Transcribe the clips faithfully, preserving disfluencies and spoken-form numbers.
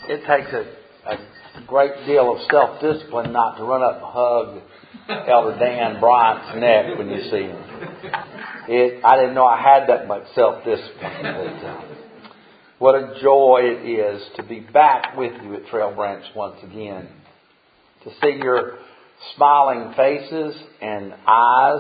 it takes a, a great deal of self-discipline not to run up and hug Elder Dan Bryant's neck when you see him. It, I didn't know I had that much self-discipline. But, uh, what a joy it is to be back with you at Trail Branch once again. To see your smiling faces and eyes.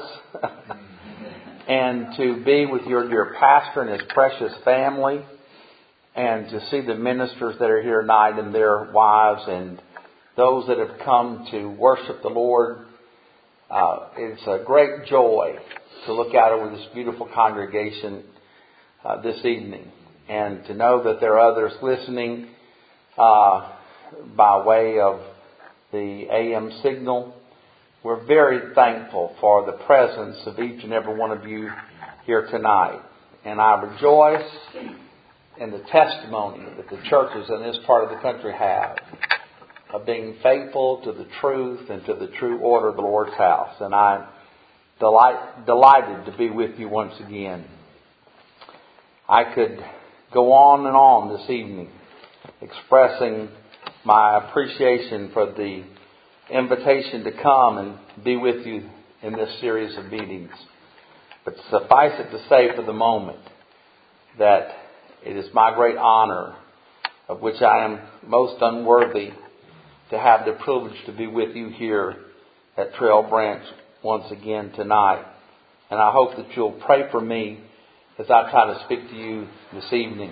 And to be with your dear pastor and his precious family. And to see the ministers that are here tonight and their wives and those that have come to worship the Lord. Uh, it's a great joy to look out over this beautiful congregation uh, this evening. And to know that there are others listening uh, by way of the A M signal. We're very thankful for the presence of each and every one of you here tonight. And I rejoice in the testimony that the churches in this part of the country have of being faithful to the truth and to the true order of the Lord's house. And I'm delight, delighted to be with you once again. I could go on and on this evening expressing my appreciation for the invitation to come and be with you in this series of meetings. But suffice it to say for the moment that it is my great honor, of which I am most unworthy, to have the privilege to be with you here at Trail Branch once again tonight. And I hope that you'll pray for me as I try to speak to you this evening.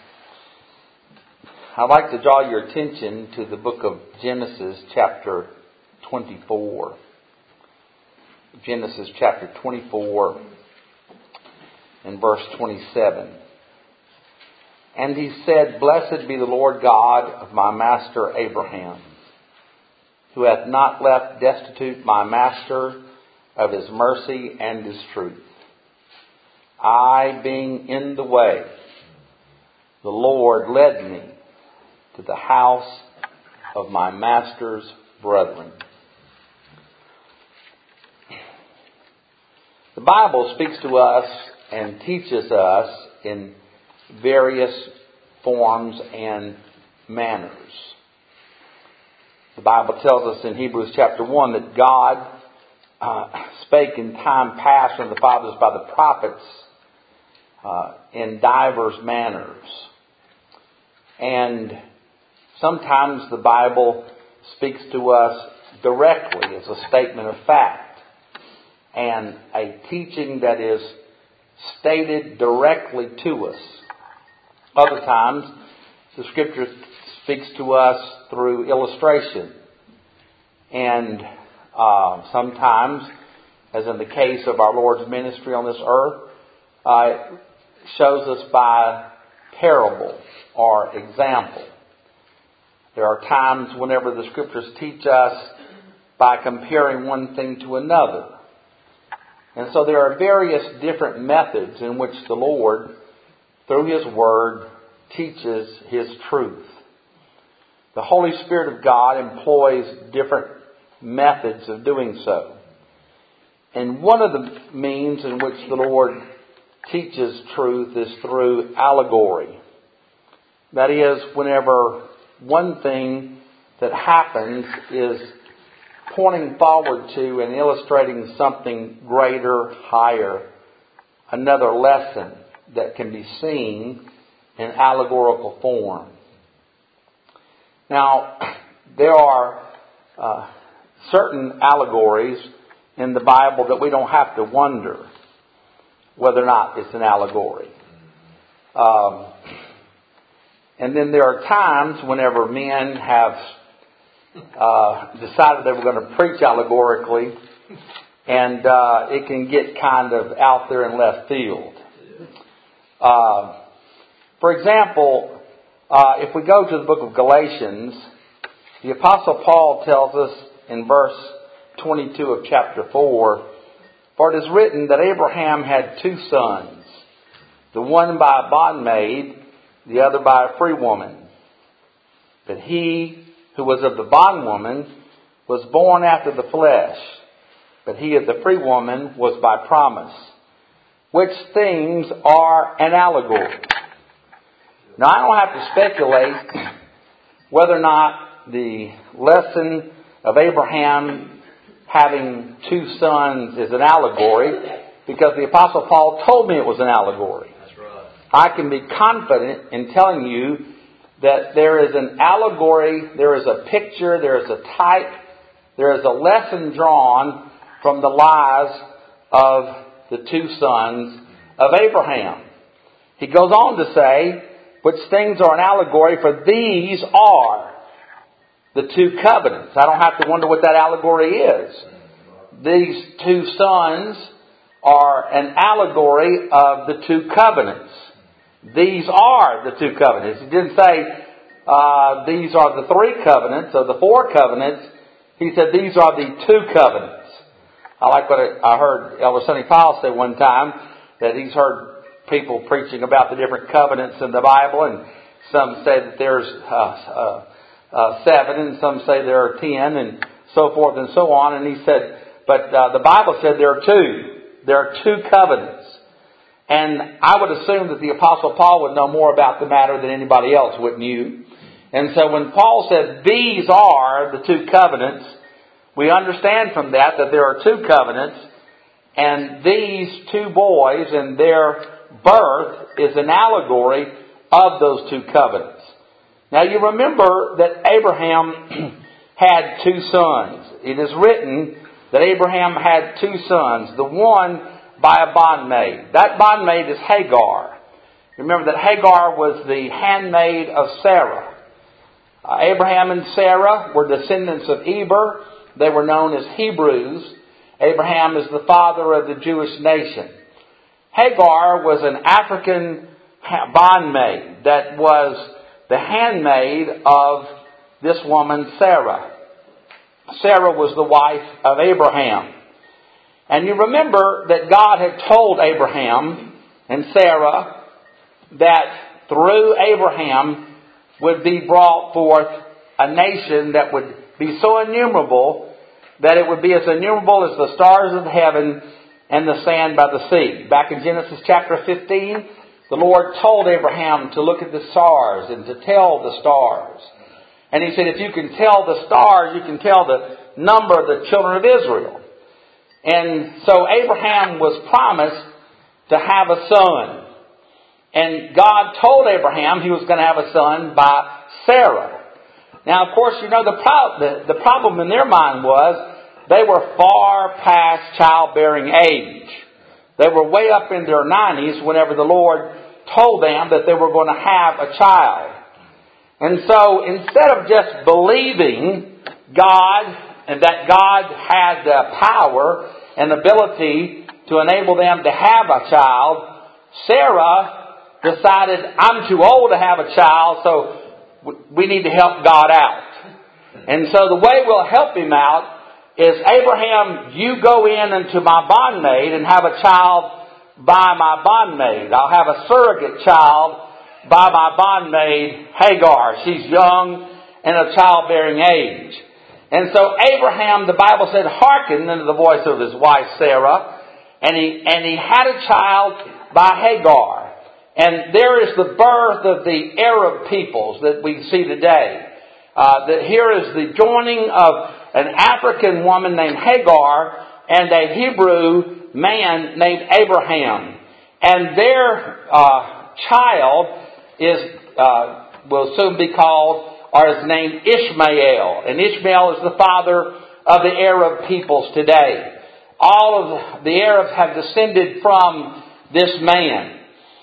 I'd like to draw your attention to the book of Genesis chapter twenty-four. Genesis chapter twenty-four and verse twenty-seven. And he said, Blessed be the Lord God of my master Abraham, who hath not left destitute my master of his mercy and his truth. I, being in the way, the Lord led me to the house of my master's brethren. The Bible speaks to us and teaches us in various forms and manners. The Bible tells us in Hebrews chapter one that God uh, spake in time past from the fathers by the prophets uh, in divers manners. And sometimes the Bible speaks to us directly as a statement of fact and a teaching that is stated directly to us. Other times, the Scripture speaks to us through illustration. And uh, sometimes, as in the case of our Lord's ministry on this earth, uh, it shows us by parable or example. There are times whenever the Scriptures teach us by comparing one thing to another. And so there are various different methods in which the Lord, through His Word, teaches His truth. The Holy Spirit of God employs different methods of doing so. And one of the means in which the Lord teaches truth is through allegory. That is, whenever one thing that happens is pointing forward to and illustrating something greater, higher, another lesson that can be seen in allegorical form. Now, there are uh, certain allegories in the Bible that we don't have to wonder whether or not it's an allegory. Um, and then there are times whenever men have uh, decided they were going to preach allegorically, and uh, it can get kind of out there in left field. Uh, for example, uh, if we go to the book of Galatians, the Apostle Paul tells us in verse twenty-two of chapter four, For it is written that Abraham had two sons, the one by a bondmaid, the other by a free woman. But he who was of the bondwoman was born after the flesh, but he of the free woman was by promise. Which things are an allegory? Now, I don't have to speculate whether or not the lesson of Abraham having two sons is an allegory, because the Apostle Paul told me it was an allegory. That's right. I can be confident in telling you that there is an allegory, there is a picture, there is a type, there is a lesson drawn from the lives of the two sons of Abraham. He goes on to say, which things are an allegory, for these are the two covenants. I don't have to wonder what that allegory is. These two sons are an allegory of the two covenants. These are the two covenants. He didn't say uh, these are the three covenants or the four covenants. He said these are the two covenants. I like what I heard Elder Sonny Powell say one time, that he's heard people preaching about the different covenants in the Bible, and some say that there's uh, uh, uh, seven, and some say there are ten, and so forth and so on. And he said, but uh, the Bible said there are two. There are two covenants. And I would assume that the Apostle Paul would know more about the matter than anybody else, wouldn't you? And so when Paul said these are the two covenants, we understand from that that there are two covenants, and these two boys and their birth is an allegory of those two covenants. Now you remember that Abraham had two sons. It is written that Abraham had two sons, the one by a bondmaid. That bondmaid is Hagar. Remember that Hagar was the handmaid of Sarah. Uh, Abraham and Sarah were descendants of Eber. They were known as Hebrews. Abraham is the father of the Jewish nation. Hagar was an African bondmaid that was the handmaid of this woman, Sarah. Sarah was the wife of Abraham. And you remember that God had told Abraham and Sarah that through Abraham would be brought forth a nation that would be so innumerable that it would be as innumerable as the stars of heaven and the sand by the sea. Back in Genesis chapter fifteen, the Lord told Abraham to look at the stars and to tell the stars. And he said, if you can tell the stars, you can tell the number of the children of Israel. And so Abraham was promised to have a son. And God told Abraham he was going to have a son by Sarah. Now, of course, you know, the, pro- the, the problem in their mind was they were far past childbearing age. They were way up in their nineties whenever the Lord told them that they were going to have a child. And so instead of just believing God and that God had the power and ability to enable them to have a child, Sarah decided, I'm too old to have a child, so we need to help God out. And so the way we'll help him out is, Abraham, you go in into my bondmaid and have a child by my bondmaid. I'll have a surrogate child by my bondmaid Hagar. She's young and of childbearing age. And so Abraham, the Bible said, hearkened unto the voice of his wife Sarah, and he and he had a child by Hagar. And there is the birth of the Arab peoples that we see today. Uh, that here is the joining of an African woman named Hagar and a Hebrew man named Abraham. And their uh, child is uh, will soon be called, or is named Ishmael. And Ishmael is the father of the Arab peoples today. All of the Arabs have descended from this man.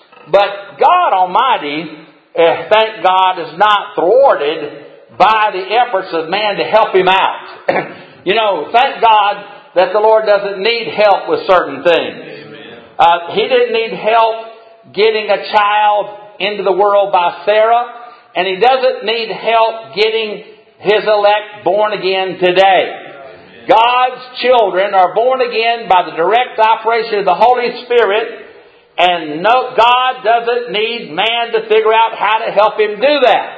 But God Almighty, uh, thank God, is not thwarted by the efforts of man to help him out. You know, thank God that the Lord doesn't need help with certain things. Uh, he didn't need help getting a child into the world by Sarah. And he doesn't need help getting his elect born again today. God's children are born again by the direct operation of the Holy Spirit. And no, God doesn't need man to figure out how to help him do that.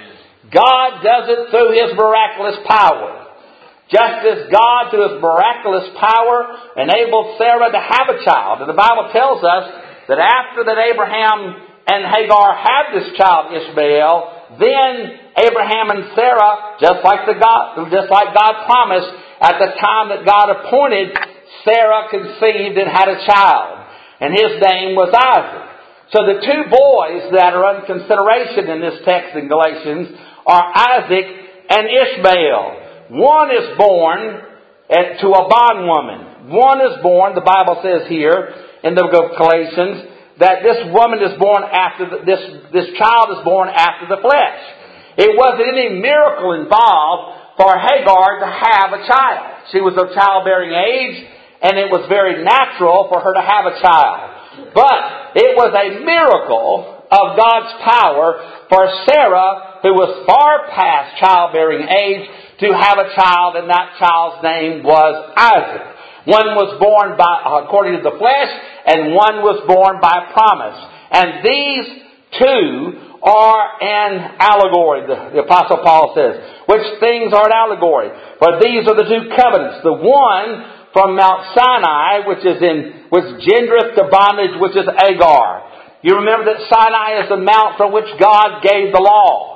God does it through His miraculous power. Just as God, through His miraculous power, enabled Sarah to have a child. And the Bible tells us that after that Abraham and Hagar had this child Ishmael, then Abraham and Sarah, just like the God, just like God promised, at the time that God appointed, Sarah conceived and had a child. And his name was Isaac. So the two boys that are under consideration in this text in Galatians are Isaac and Ishmael. One is born to a bondwoman. One is born, the Bible says here in the book of Galatians, that this woman is born after, the, this, this child is born after the flesh. It wasn't any miracle involved for Hagar to have a child. She was of childbearing age, and it was very natural for her to have a child. But it was a miracle of God's power for Sarah, who was far past childbearing age, to have a child, and that child's name was Isaac. One was born by according to the flesh, and one was born by promise. And these two are an allegory, the, the Apostle Paul says. Which things are an allegory? For these are the two covenants. The one from Mount Sinai, which is in which gendereth to bondage, which is Hagar. You remember that Sinai is the mount from which God gave the law.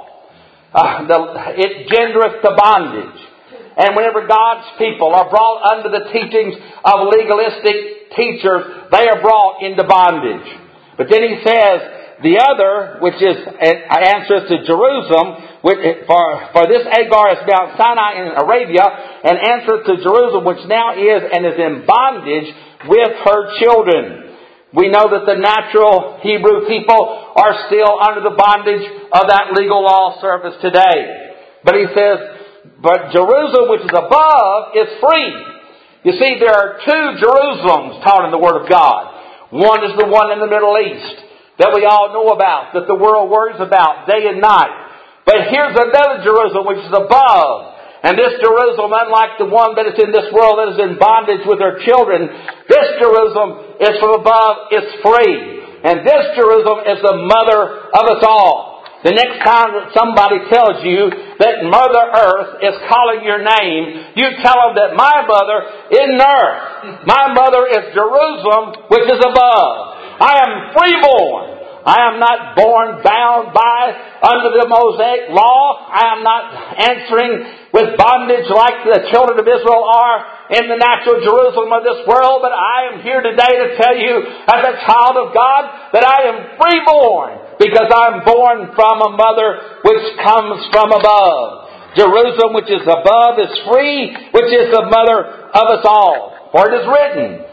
Uh, the, it gendereth to bondage. And whenever God's people are brought under the teachings of legalistic teachers, they are brought into bondage. But then he says, the other, which is an answer to Jerusalem, which, for, for this Hagar is Mount Sinai in Arabia, and answer to Jerusalem, which now is and is in bondage with her children. We know that the natural Hebrew people are still under the bondage of that legal law service today. But he says, but Jerusalem, which is above, is free. You see, there are two Jerusalems taught in the Word of God. One is the one in the Middle East that we all know about, that the world worries about day and night. But here's another Jerusalem which is above. And this Jerusalem, unlike the one that is in this world that is in bondage with her children, this Jerusalem is from above, it's free. And this Jerusalem is the mother of us all. The next time that somebody tells you that Mother Earth is calling your name, you tell them that my mother isn't Earth. My mother is Jerusalem, which is above. I am freeborn. I am not born bound by under the Mosaic law. I am not answering with bondage like the children of Israel are in the natural Jerusalem of this world. But I am here today to tell you, as a child of God, that I am freeborn because I am born from a mother which comes from above. Jerusalem, which is above, is free, which is the mother of us all. For it is written.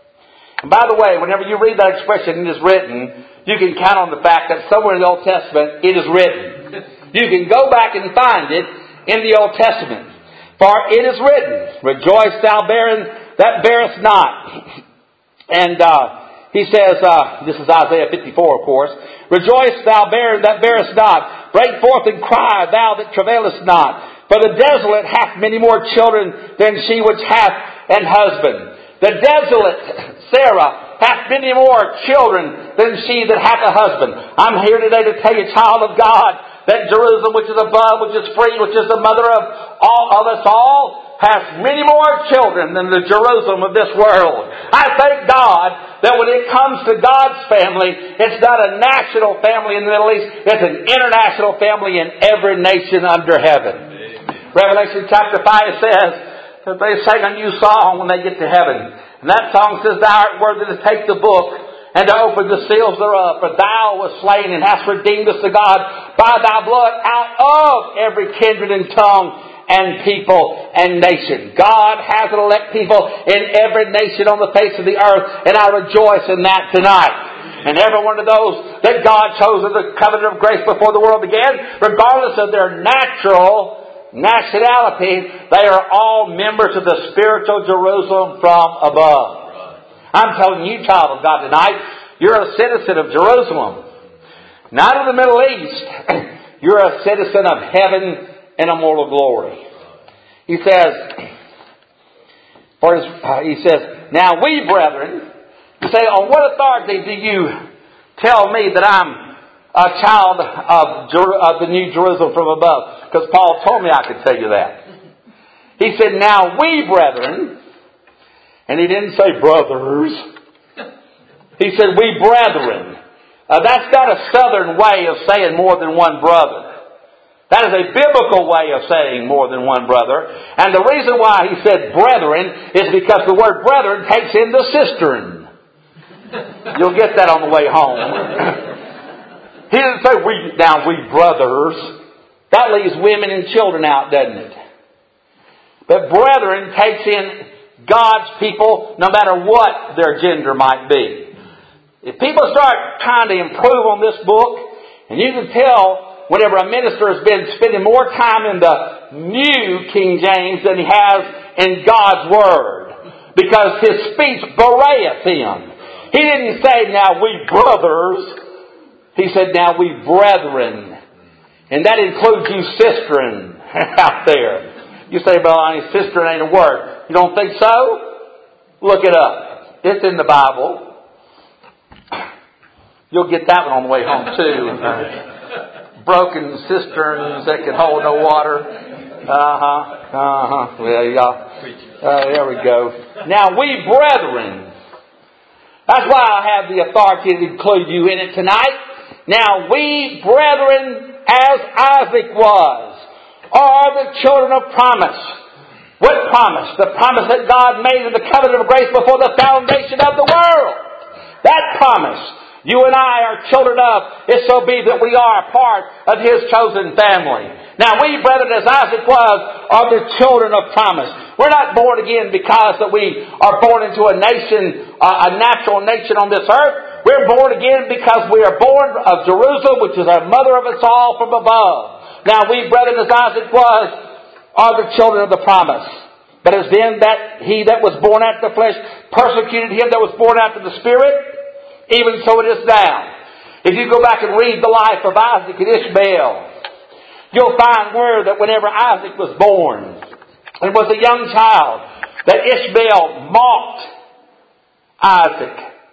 And by the way, whenever you read that expression, it is written, you can count on the fact that somewhere in the Old Testament, it is written. You can go back and find it in the Old Testament. For it is written, rejoice thou barren that bearest not. And uh, he says, uh, this is Isaiah fifty-four, of course, rejoice thou barren that bearest not. Break forth and cry, thou that travailest not. For the desolate hath many more children than she which hath an husband. The desolate Sarah hath many more children than she that hath a husband. I'm here today to tell you, child of God, that Jerusalem, which is above, which is free, which is the mother of all of us all, has many more children than the Jerusalem of this world. I thank God that when it comes to God's family, it's not a national family in the Middle East, it's an international family in every nation under heaven. Amen. Revelation chapter five says that they sing a new song when they get to heaven. And that song says, thou art worthy to take the book and to open the seals thereof. For thou wast slain and hast redeemed us to God by thy blood out of every kindred and tongue and people and nation. God has an elect people in every nation on the face of the earth, and I rejoice in that tonight. And every one of those that God chose in the covenant of grace before the world began, regardless of their natural nationality, they are all members of the spiritual Jerusalem from above. I'm telling you, child of God, tonight, you're a citizen of Jerusalem. Not of the Middle East. You're a citizen of heaven and immortal glory. He says, for his, uh, he says, now we, brethren, you say, on what authority do you tell me that I'm a child of, Jer- of the New Jerusalem from above? Because Paul told me I could tell you that. He said, now we, brethren, and he didn't say brothers. He said, we, brethren. Uh, that's not a southern way of saying more than one brother. That is a biblical way of saying more than one brother. And the reason why he said brethren is because the word brethren takes in the cistern. You'll get that on the way home. He didn't say, we, now we brothers. That leaves women and children out, doesn't it? But brethren takes in God's people no matter what their gender might be. If people start trying to improve on this book, and you can tell whenever a minister has been spending more time in the New King James than he has in God's Word. Because his speech bewrayeth him. He didn't say, now we brothers. He said, now we brethren. And that includes you sistren out there. You say, well, sistren ain't a word. You don't think so? Look it up. It's in the Bible. You'll get that one on the way home too. Broken cisterns that can hold no water. Uh-huh. Uh-huh. Well, y'all. Uh, there we go. Now, we brethren. That's why I have the authority to include you in it tonight. Now, we brethren, as Isaac was, are the children of promise. What promise? The promise that God made in the covenant of grace before the foundation of the world. That promise. You and I are children of, if so be that we are a part of His chosen family. Now we, brethren, as Isaac was, are the children of promise. We're not born again because that we are born into a nation, uh, a natural nation on this earth. We're born again because we are born of Jerusalem, which is our mother of us all from above. Now we, brethren, as Isaac was, are the children of the promise. But as then that he that was born after the flesh persecuted him that was born after the Spirit, even so it is now. If you go back and read the life of Isaac and Ishmael, you'll find where that whenever Isaac was born and was a young child, that Ishmael mocked Isaac.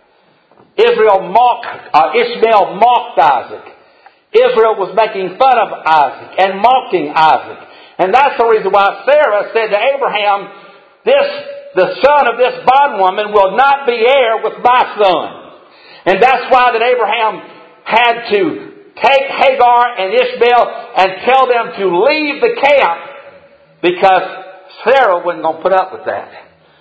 Israel mocked, uh, Ishmael mocked Isaac. Israel was making fun of Isaac and mocking Isaac. And that's the reason why Sarah said to Abraham, this, the son of this bondwoman will not be heir with my son. And that's why that Abraham had to take Hagar and Ishmael and tell them to leave the camp because Sarah wasn't going to put up with that.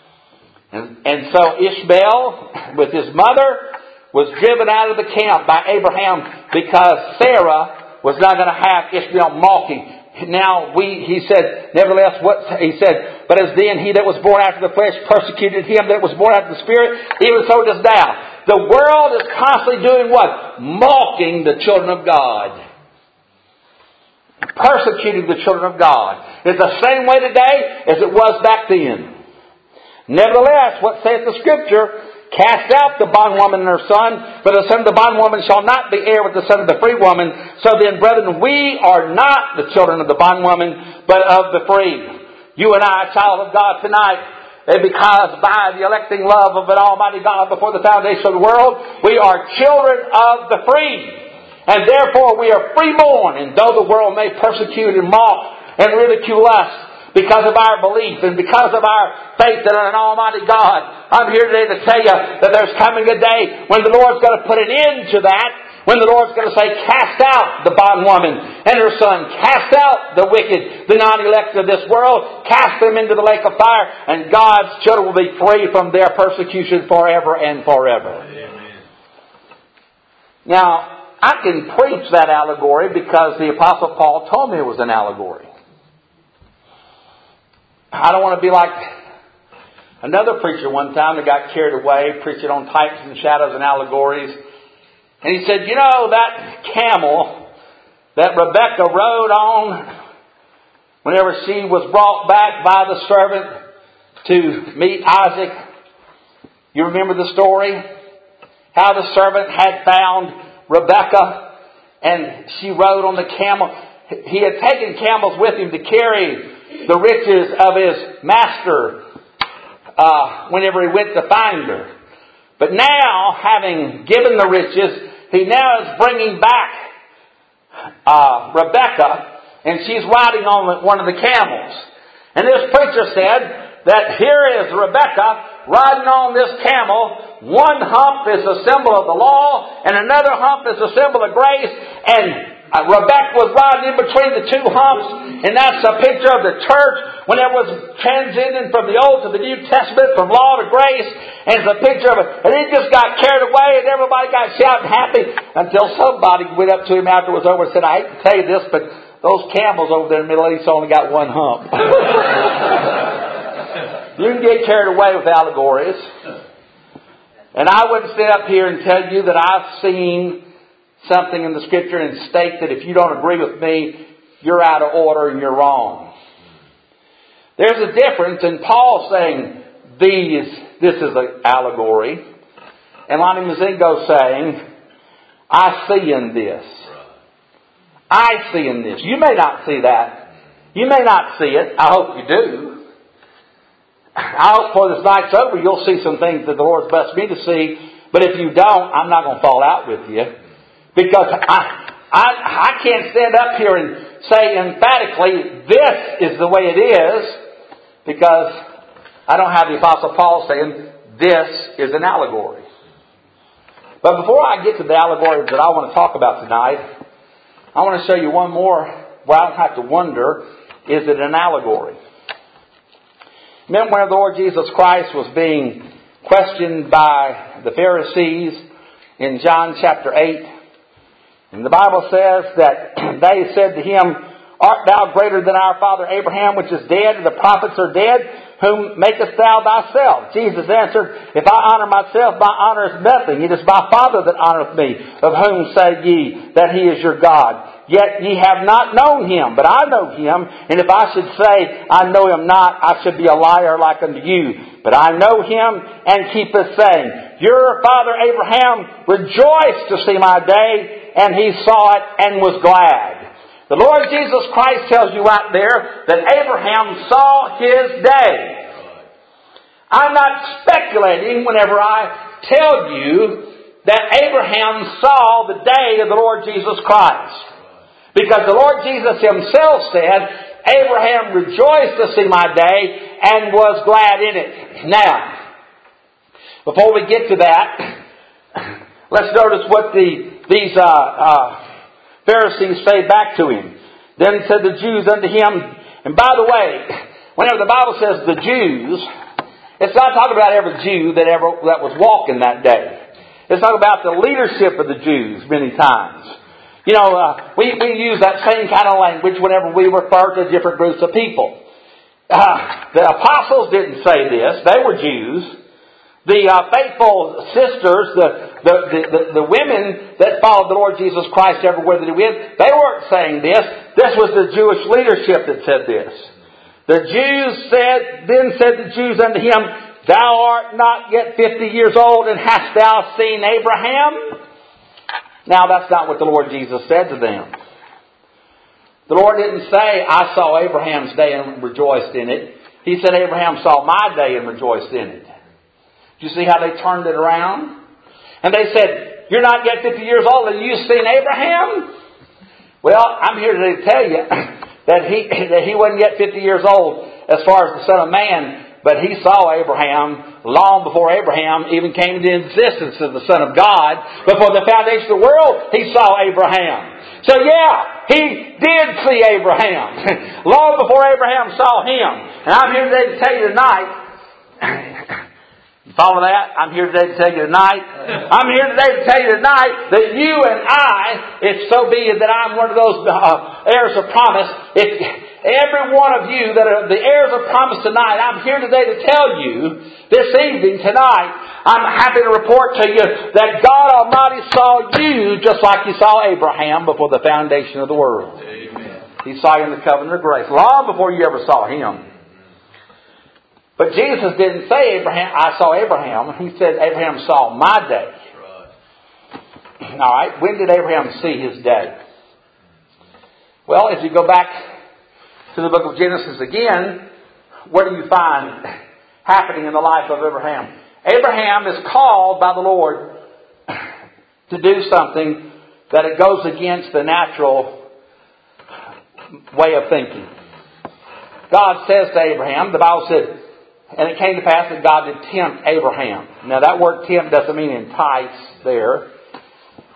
And, and so Ishmael, with his mother, was driven out of the camp by Abraham because Sarah was not going to have Ishmael mocking. Now we, he said, nevertheless, what he said, but as then he that was born after the flesh persecuted him that was born after the Spirit, even so does now. The world is constantly doing what? Mocking the children of God. Persecuting the children of God. It's the same way today as it was back then. Nevertheless, what saith the Scripture? Cast out the bondwoman and her son, for the son of the bondwoman shall not be heir with the son of the free woman. So then, brethren, we are not the children of the bondwoman, but of the free. You and I, a child of God tonight, and because by the electing love of an Almighty God before the foundation of the world, we are children of the free. And therefore we are freeborn. And though the world may persecute and mock and ridicule us because of our belief and because of our faith in an Almighty God, I'm here today to tell you that there's coming a day when the Lord's going to put an end to that. When the Lord's going to say, cast out the bondwoman and her son. Cast out the wicked, the non-elect of this world. Cast them into the lake of fire. And God's children will be free from their persecution forever and forever. Amen. Now, I can preach that allegory because the Apostle Paul told me it was an allegory. I don't want to be like another preacher one time that got carried away preaching on types and shadows and allegories. And he said, you know, that camel that Rebekah rode on whenever she was brought back by the servant to meet Isaac. You remember the story? How the servant had found Rebekah and she rode on the camel. He had taken camels with him to carry the riches of his master uh, whenever he went to find her. But now, having given the riches, he now is bringing back uh, Rebekah, and she's riding on one of the camels. And this preacher said that here is Rebekah riding on this camel. One hump is a symbol of the law, and another hump is a symbol of grace. And uh, Rebecca was riding in between the two humps, and that's a picture of the church when it was transitioning from the Old to the New Testament, from law to grace, and it's a picture of it. And he just got carried away, and everybody got shouting happy until somebody went up to him after it was over and said, "I hate to tell you this, but those camels over there in the Middle East only got one hump." You can get carried away with allegories. And I wouldn't sit up here and tell you that I've seen something in the Scripture and state that if you don't agree with me, you're out of order and you're wrong. There's a difference in Paul saying, these, this is an allegory, and Lonnie Mazingo saying, I see in this. I see in this. You may not see that. You may not see it. I hope you do. I hope before this night's over you'll see some things that the Lord's blessed me to see. But if you don't, I'm not going to fall out with you. Because I, I, I can't stand up here and say emphatically, this is the way it is. Because I don't have the Apostle Paul saying, this is an allegory. But before I get to the allegory that I want to talk about tonight, I want to show you one more where I don't have to wonder, is it an allegory? Remember when the Lord Jesus Christ was being questioned by the Pharisees in John chapter eight? And the Bible says that they said to him, Art thou greater than our father Abraham, which is dead, and the prophets are dead? Whom makest thou thyself? Jesus answered, If I honor myself, my honor is nothing. It is my Father that honoreth me, of whom say ye that he is your God. Yet ye have not known him, but I know him. And if I should say, I know him not, I should be a liar like unto you. But I know him, and keepeth saying, Your father Abraham rejoiced to see my day, and he saw it and was glad. The Lord Jesus Christ tells you right there that Abraham saw his day. I'm not speculating whenever I tell you that Abraham saw the day of the Lord Jesus Christ. Because the Lord Jesus himself said, Abraham rejoiced to see my day and was glad in it. Now, before we get to that, let's notice what the these uh, uh, Pharisees say back to him. Then said the Jews unto him, and by the way, whenever the Bible says the Jews, it's not talking about every Jew that ever that was walking that day. It's talking about the leadership of the Jews many times. You know, uh, we, we use that same kind of language whenever we refer to different groups of people. Uh, the apostles didn't say this. They were Jews. The uh, faithful sisters, the, the, the, the, the women that followed the Lord Jesus Christ everywhere that he went, they weren't saying this. This was the Jewish leadership that said this. The Jews said, then said the Jews unto him, Thou art not yet fifty years old, and hast thou seen Abraham? Now that's not what the Lord Jesus said to them. The Lord didn't say, I saw Abraham's day and rejoiced in it. He said, Abraham saw my day and rejoiced in it. You see how they turned it around? And they said, You're not yet fifty years old and you've seen Abraham? Well, I'm here today to tell you that he, that he wasn't yet fifty years old as far as the Son of Man, but he saw Abraham long before Abraham even came into existence as the Son of God. Before the foundation of the world, he saw Abraham. So yeah, he did see Abraham long before Abraham saw him. And I'm here today to tell you tonight, follow that? I'm here today to tell you tonight. I'm here today to tell you tonight that you and I, if so be that I'm one of those uh, heirs of promise, if every one of you that are the heirs of promise tonight, I'm here today to tell you, this evening, tonight, I'm happy to report to you that God Almighty saw you just like He saw Abraham before the foundation of the world. Amen. He saw you in the covenant of grace long before you ever saw Him. But Jesus didn't say, Abraham, I saw Abraham. He said, Abraham saw my day. Right. All right. When did Abraham see his day? Well, if you go back to the book of Genesis again, what do you find happening in the life of Abraham? Abraham is called by the Lord to do something that it goes against the natural way of thinking. God says to Abraham, the Bible said, and it came to pass that God did tempt Abraham. Now that word tempt doesn't mean entice there.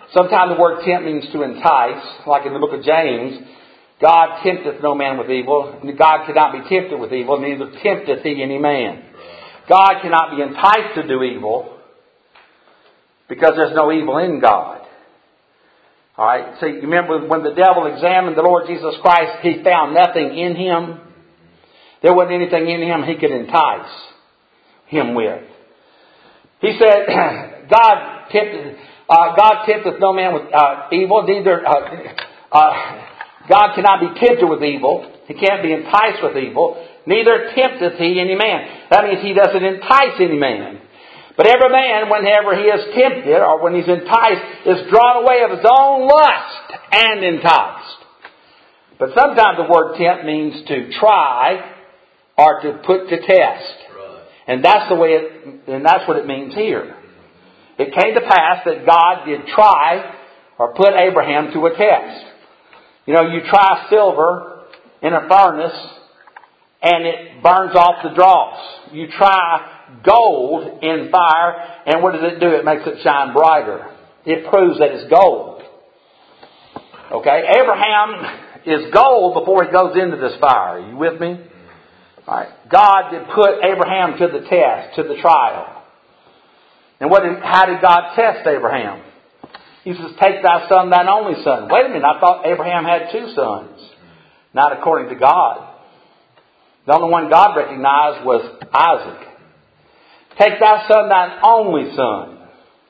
Sometimes the word tempt means to entice, like in the book of James. God tempteth no man with evil. God cannot be tempted with evil, neither tempteth he any man. God cannot be enticed to do evil because there's no evil in God. Alright, so you remember when the devil examined the Lord Jesus Christ, he found nothing in him. There wasn't anything in him he could entice him with. He said, God tempteth, uh, God tempteth no man with uh, evil, neither... Uh, uh, God cannot be tempted with evil. He can't be enticed with evil. Neither tempteth he any man. That means he doesn't entice any man. But every man, whenever he is tempted or when he's enticed, is drawn away of his own lust and enticed. But sometimes the word tempt means to try or to put to test. And that's the way it, and that's what it means here. It came to pass that God did try or put Abraham to a test. You know, you try silver in a furnace and it burns off the dross. You try gold in fire and what does it do? It makes it shine brighter. It proves that it's gold. Okay, Abraham is gold before he goes into this fire. Are you with me? All right. God did put Abraham to the test, to the trial. And what did, how did God test Abraham? He says, take thy son, thine only son. Wait a minute, I thought Abraham had two sons. Not according to God. The only one God recognized was Isaac. Take thy son, thine only son,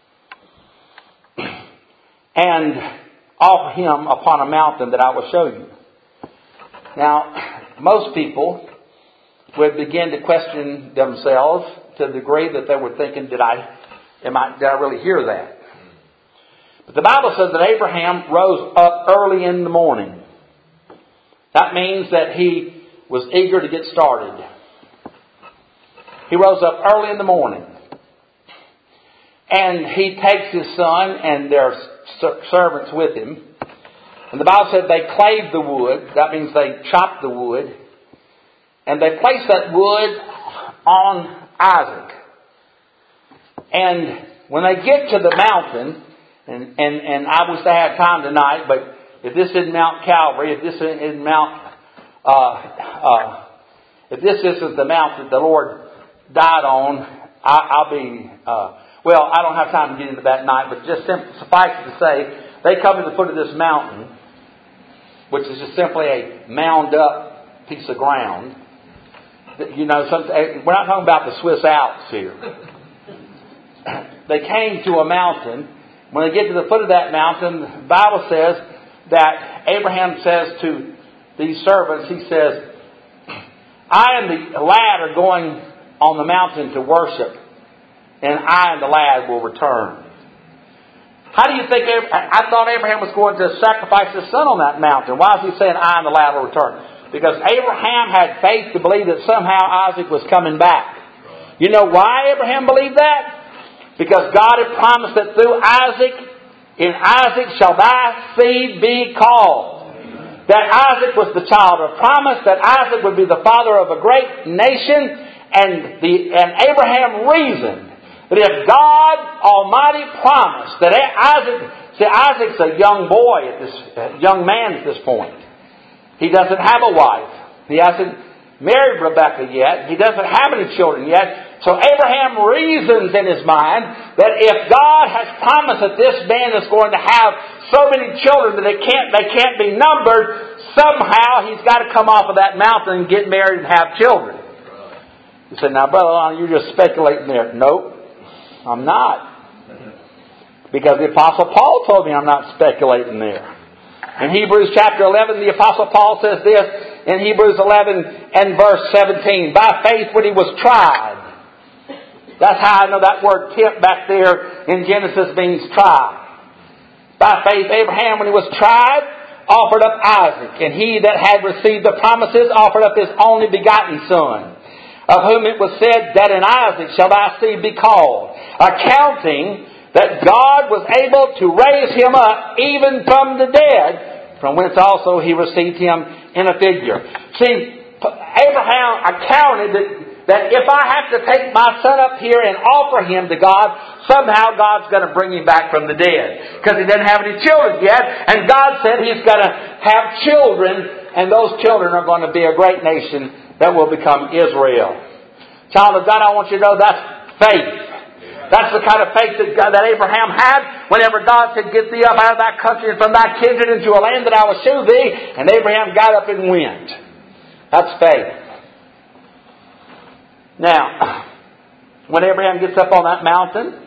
and offer him upon a mountain that I will show you. Now, most people would begin to question themselves to the degree that they were thinking, did I, am I, did I really hear that? But the Bible says that Abraham rose up early in the morning. That means that he was eager to get started. He rose up early in the morning. And he takes his son and their servants with him. And the Bible said they clave the wood. That means they chop the wood. And they place that wood on Isaac. And when they get to the mountain... And, and and I wish I had time tonight, but if this isn't Mount Calvary, if this isn't Mount, uh, uh, if this isn't the mount that the Lord died on, I, I'll be, uh, well, I don't have time to get into that tonight, but just simply, suffice it to say, they come to the foot of this mountain, which is just simply a mound up piece of ground. You know, some, we're not talking about the Swiss Alps here. They came to a mountain. When they get to the foot of that mountain, the Bible says that Abraham says to these servants, he says, I and the lad are going on the mountain to worship, and I and the lad will return. How do you think, I thought Abraham was going to sacrifice his son on that mountain. Why is he saying I and the lad will return? Because Abraham had faith to believe that somehow Isaac was coming back. You know why Abraham believed that? Because God had promised that through Isaac, in Isaac shall thy seed be called. That Isaac was the child of promise, that Isaac would be the father of a great nation, and the and Abraham reasoned that if God Almighty promised that Isaac, see Isaac's a young boy at this, a young man at this point. He doesn't have a wife. He hasn't married Rebekah yet. He doesn't have any children yet. So Abraham reasons in his mind that if God has promised that this man is going to have so many children that they can't they can't be numbered, somehow he's got to come off of that mountain and get married and have children. You say, now, Brother, you're just speculating there. Nope, I'm not. Because the Apostle Paul told me I'm not speculating there. In Hebrews chapter eleven, the Apostle Paul says this in Hebrews eleven and verse seventeen. By faith when he was tried. That's how I know that word tempt back there in Genesis means try. By faith Abraham when he was tried offered up Isaac. And he that had received the promises offered up his only begotten son. Of whom it was said that in Isaac shall thy seed be called. Accounting that God was able to raise him up even from the dead, from whence also he received him in a figure. See, Abraham accounted that, that if I have to take my son up here and offer him to God somehow God's going to bring him back from the dead. Because he doesn't have any children yet. And God said he's going to have children. And those children are going to be a great nation that will become Israel. Child of God, I want you to know that's faith. That's the kind of faith that, God, that Abraham had whenever God said, get thee up out of thy country and from thy kindred into a land that I will shew thee. And Abraham got up and went. That's faith. Now, when Abraham gets up on that mountain,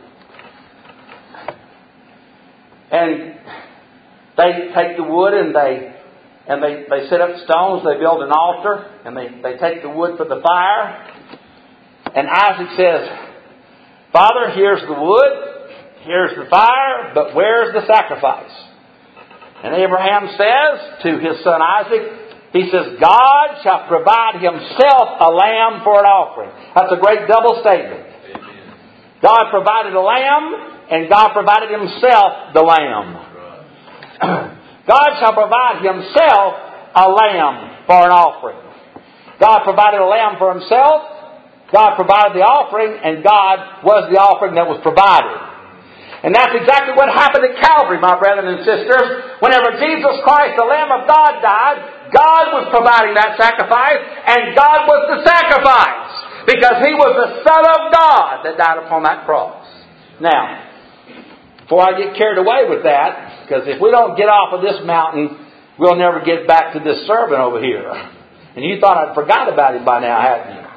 and they take the wood and they and they, they set up stones, they build an altar, and they, they take the wood for the fire. And Isaac says, Father, here's the wood, here's the fire, but where's the sacrifice? And Abraham says to his son Isaac, he says, God shall provide himself a lamb for an offering. That's a great double statement. Amen. God provided a lamb, and God provided himself the lamb. God shall provide himself a lamb for an offering. God provided a lamb for himself. God provided the offering, and God was the offering that was provided. And that's exactly what happened at Calvary, my brethren and sisters. Whenever Jesus Christ, the Lamb of God, died, God was providing that sacrifice, and God was the sacrifice. Because He was the Son of God that died upon that cross. Now, before I get carried away with that, because if we don't get off of this mountain, we'll never get back to this servant over here. And you thought I'd forgot about him by now, hadn't you?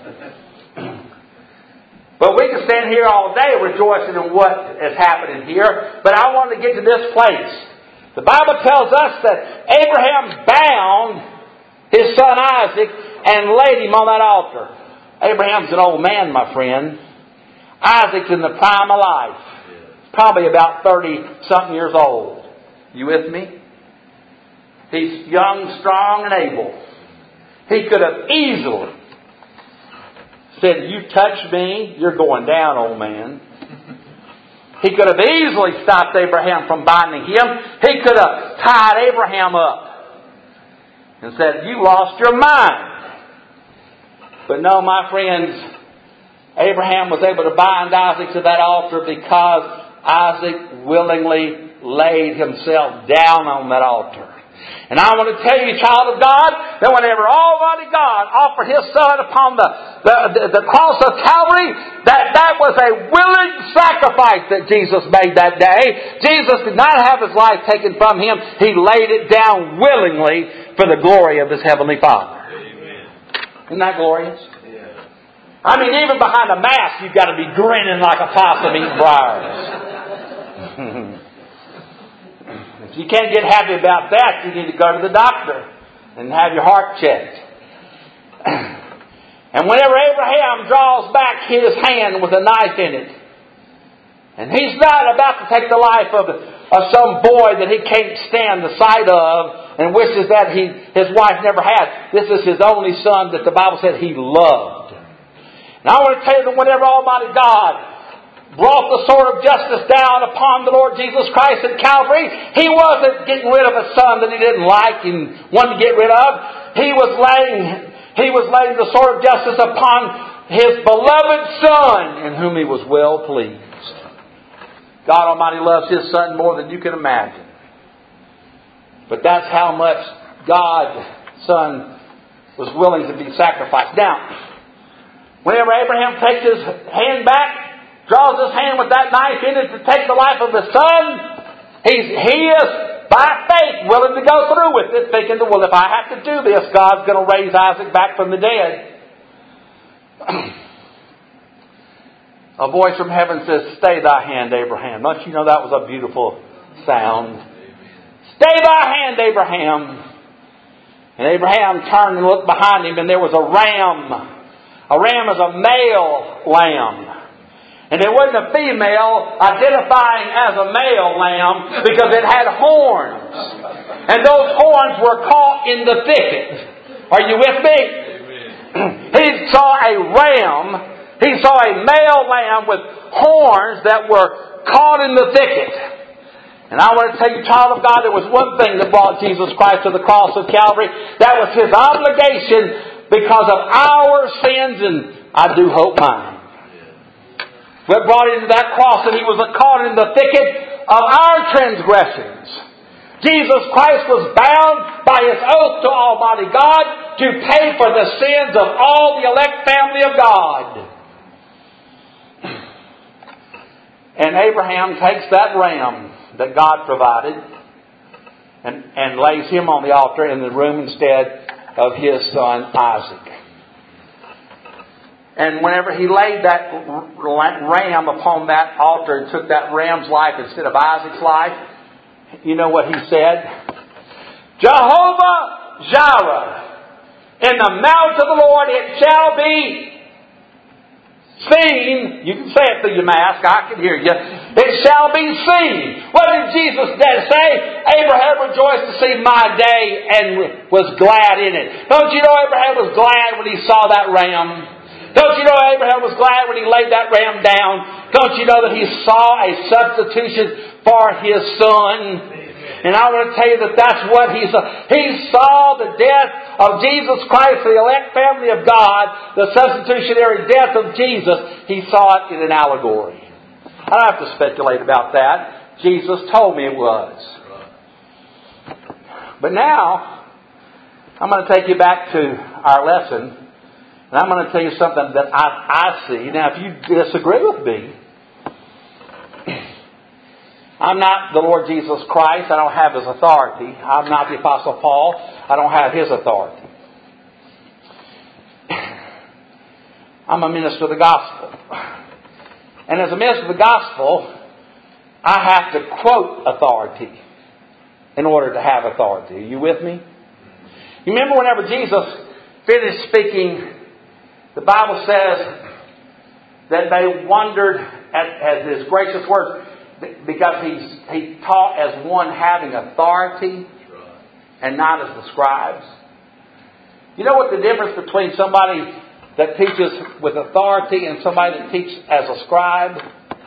But we can stand here all day rejoicing in what is happening here. But I want to get to this place. The Bible tells us that Abraham bound his son Isaac and laid him on that altar. Abraham's an old man, my friend. Isaac's in the prime of life. Probably about thirty-something years old. You with me? He's young, strong, and able. He could have easily said, you touch me, you're going down, old man. He could have easily stopped Abraham from binding him. He could have tied Abraham up and said, you lost your mind. But no, my friends, Abraham was able to bind Isaac to that altar because Isaac willingly laid himself down on that altar. And I want to tell you, child of God, that whenever Almighty God offered His Son upon the, the, the, the cross of Calvary, that, that was a willing sacrifice that Jesus made that day. Jesus did not have His life taken from Him. He laid it down willingly for the glory of His Heavenly Father. Amen. Isn't that glorious? Yeah. I mean, even behind a mask, you've got to be grinning like a possum eating briars. If you can't get happy about that, you need to go to the doctor and have your heart checked. And whenever Abraham draws back his hand with a knife in it, and he's not about to take the life of, of some boy that he can't stand the sight of and wishes that he his wife never had. This is his only son that the Bible said he loved. And I want to tell you that whenever Almighty God brought the sword of justice down upon the Lord Jesus Christ at Calvary, He wasn't getting rid of a son that He didn't like and wanted to get rid of. He was laying, He was laying the sword of justice upon His beloved Son, in whom He was well pleased. God Almighty loves His Son more than you can imagine. But that's how much God's Son was willing to be sacrificed. Now, whenever Abraham takes his hand back, draws his hand with that knife in it to take the life of his son, he's, he is, by faith, willing to go through with it, thinking, well, if I have to do this, God's going to raise Isaac back from the dead. A voice from heaven says, stay thy hand, Abraham. Don't you know that was a beautiful sound? Stay thy hand, Abraham. And Abraham turned and looked behind him, and there was a ram. A ram is a male lamb. And it wasn't a female identifying as a male lamb because it had horns. And those horns were caught in the thicket. Are you with me? Amen. He saw a ram. He saw a male lamb with horns that were caught in the thicket. And I want to tell you, child of God, there was one thing that brought Jesus Christ to the cross of Calvary. That was His obligation because of our sins, and I do hope mine. what brought him to that cross, and he was caught in the thicket of our transgressions. Jesus Christ was bound by his oath to Almighty God to pay for the sins of all the elect family of God. And Abraham takes that ram that God provided and, and lays him on the altar in the room instead of his son Isaac. And whenever he laid that ram upon that altar and took that ram's life instead of Isaac's life, you know what he said? Jehovah Jireh, in the mount of the Lord it shall be seen. You can say it through your mask. I can hear you. It shall be seen. What did Jesus say? Abraham rejoiced to see my day and was glad in it. Don't you know Abraham was glad when he saw that ram? Don't you know Abraham was glad when he laid that ram down? Don't you know that he saw a substitution for his son? And I want to tell you that that's what he saw. He saw the death of Jesus Christ, the elect family of God, the substitutionary death of Jesus. He saw it in an allegory. I don't have to speculate about that. Jesus told me it was. But now, I'm going to take you back to our lesson. And I'm going to tell you something that I, I see. Now, if you disagree with me, I'm not the Lord Jesus Christ. I don't have His authority. I'm not the Apostle Paul. I don't have His authority. I'm a minister of the gospel. And as a minister of the gospel, I have to quote authority in order to have authority. Are you with me? You remember whenever Jesus finished speaking, the Bible says that they wondered at, at His gracious words because he's, he taught as one having authority and not as the scribes. You know what the difference between somebody that teaches with authority and somebody that teaches as a scribe?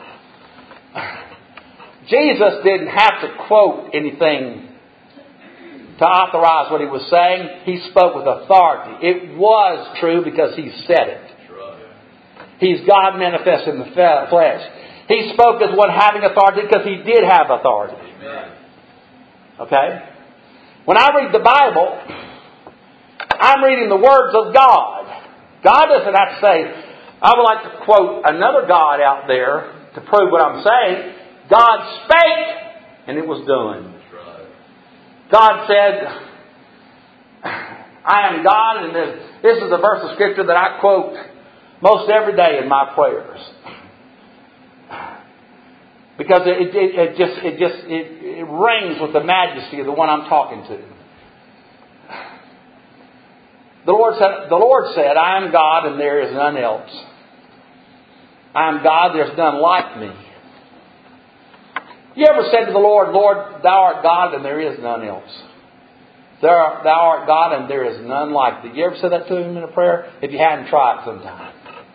Jesus didn't have to quote anything to authorize what He was saying. He spoke with authority. It was true because He said it. He's God manifest in the flesh. He spoke as one having authority because He did have authority. Okay? When I read the Bible, I'm reading the words of God. God doesn't have to say, I would like to quote another God out there to prove what I'm saying. God spake, and it was done. God said, I am God, and this, this is a verse of Scripture that I quote most every day in my prayers. Because it, it, it just it just it, it rings with the majesty of the one I'm talking to. The Lord said, the Lord said, I am God and there is none else. I am God, there's none like me. You ever said to the Lord, Lord, Thou art God and there is none else? Thou, thou art God and there is none like thee. You ever said that to Him in a prayer? If you hadn't, try it sometime.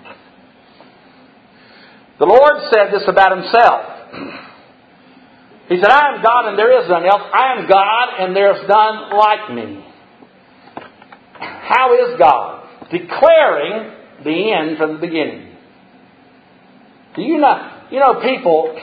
The Lord said this about Himself. He said, I am God and there is none else. I am God and there is none like me. How is God? Declaring the end from the beginning. Do you know, you know, people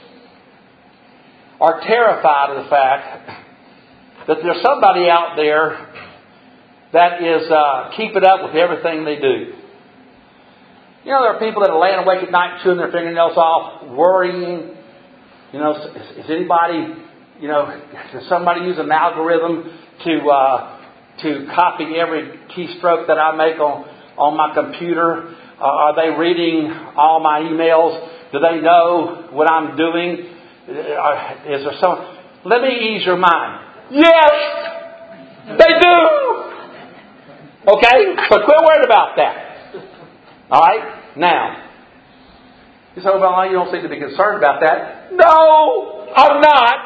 are terrified of the fact that there's somebody out there that is uh, keeping up with everything they do. You know, there are people that are laying awake at night chewing their fingernails off, worrying. You know, is, is anybody, you know, does somebody use an algorithm to uh, to copy every keystroke that I make on, on my computer? Uh, are they reading all my emails? Do they know what I'm doing? Uh, is there some... Let me ease your mind. Yes! They do! Okay? So quit worrying about that. Alright? Now, you say, well, you don't seem to be concerned about that. No! I'm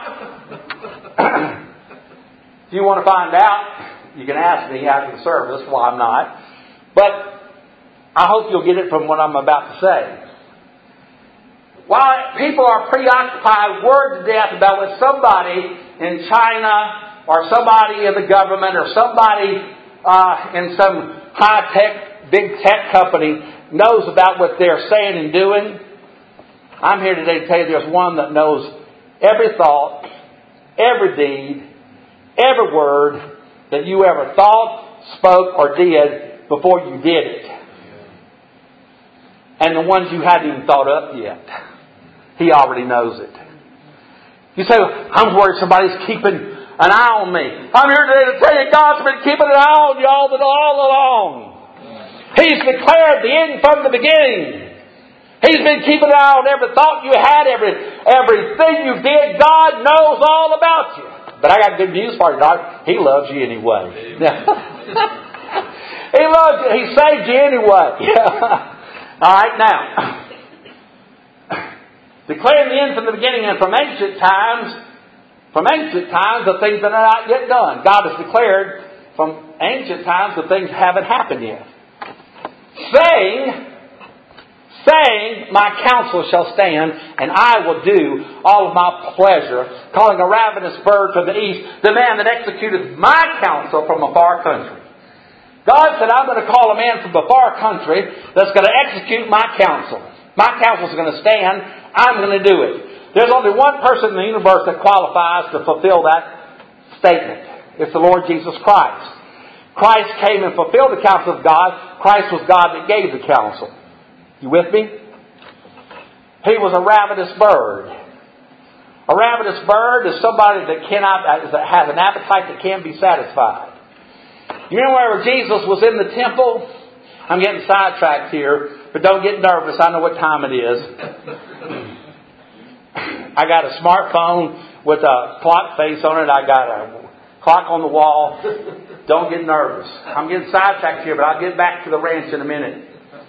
not! If you want to find out, you can ask me after the service why I'm not. But I hope you'll get it from what I'm about to say. While people are preoccupied word to death about what somebody in China or somebody in the government or somebody uh, in some high-tech, big tech company knows about what they're saying and doing, I'm here today to tell you there's one that knows every thought, every deed, every word that you ever thought, spoke, or did before you did it. And the ones you hadn't even thought up yet. He already knows it. You say, I'm worried somebody's keeping an eye on me. I'm here today to tell you God's been keeping an eye on you all, all along. He's declared the end from the beginning. He's been keeping an eye on every thought you had, every everything you did. God knows all about you. But I got good news for you, God. He loves you anyway. He loves you. He saved you anyway. All right, now. Declaring the end from the beginning and from ancient times, from ancient times the things that are not yet done. God has declared from ancient times the things haven't happened yet. Saying, saying, my counsel shall stand, and I will do all of my pleasure, calling a ravenous bird from the east, the man that executeth my counsel from a far country. God said, I'm going to call a man from a far country that's going to execute my counsel. My counsel is going to stand. I'm going to do it. There's only one person in the universe that qualifies to fulfill that statement. It's the Lord Jesus Christ. Christ came and fulfilled the counsel of God. Christ was God that gave the counsel. You with me? He was a ravenous bird. A ravenous bird is somebody that cannot, that has an appetite that can't be satisfied. You remember where Jesus was in the temple? I'm getting sidetracked here, but don't get nervous. I know what time it is. I got a smartphone with a clock face on it. I got a clock on the wall. Don't get nervous. I'm getting sidetracked here, but I'll get back to the ranch in a minute.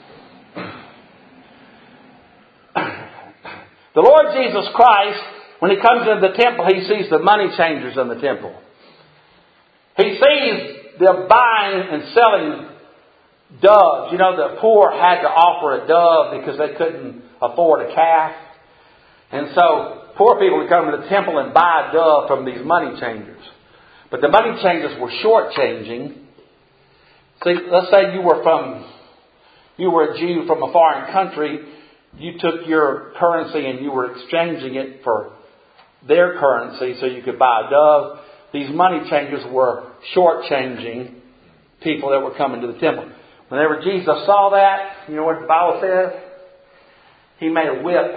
The Lord Jesus Christ, when He comes into the temple, He sees the money changers in the temple. He sees them buying and selling doves. You know, the poor had to offer a dove because they couldn't afford a calf. And so, poor people would come to the temple and buy a dove from these money changers. But the money changers were shortchanging. See, let's say you were from, you were a Jew from a foreign country. You took your currency and you were exchanging it for their currency so you could buy a dove. These money changers were shortchanging people that were coming to the temple. Whenever Jesus saw that, you know what the Bible says? He made a whip.